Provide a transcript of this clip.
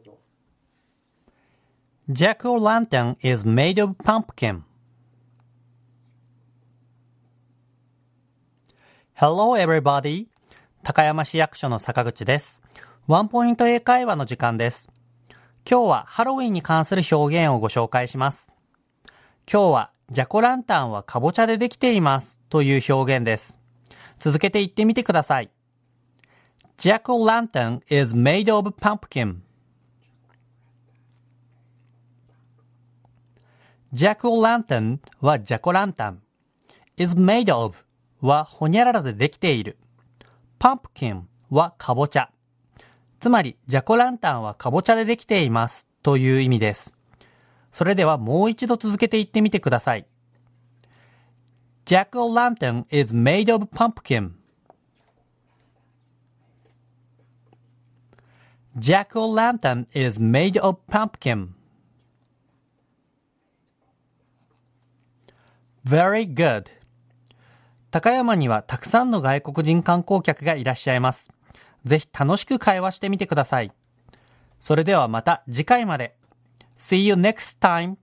ぞ。 Jack-o'-lantern is made of pumpkin. Hello everybody. 高山市役所の坂口です。ワンポイント英会話の時間です。今日はハロウィンに関する表現をご紹介します。今日はジャコランタンはかぼちゃでできていますという表現です。続けて言ってみてください。Jack-o'-lantern is made of pumpkin. Jack-o'-lantern はジャコランタン。is made of はほにゃららでできている。pumpkin はかぼちゃ。つまり、ジャコランタンはかぼちゃでできていますという意味です。それではもう一度続けて言ってみてください。Jack-o'-lantern is made of pumpkin. Jack-o'-lantern is made of pumpkin. Very good. 高山にはたくさんの外国人観光客がいらっしゃいます。ぜひ楽しく会話してみてください。それではまた次回まで。See you next time.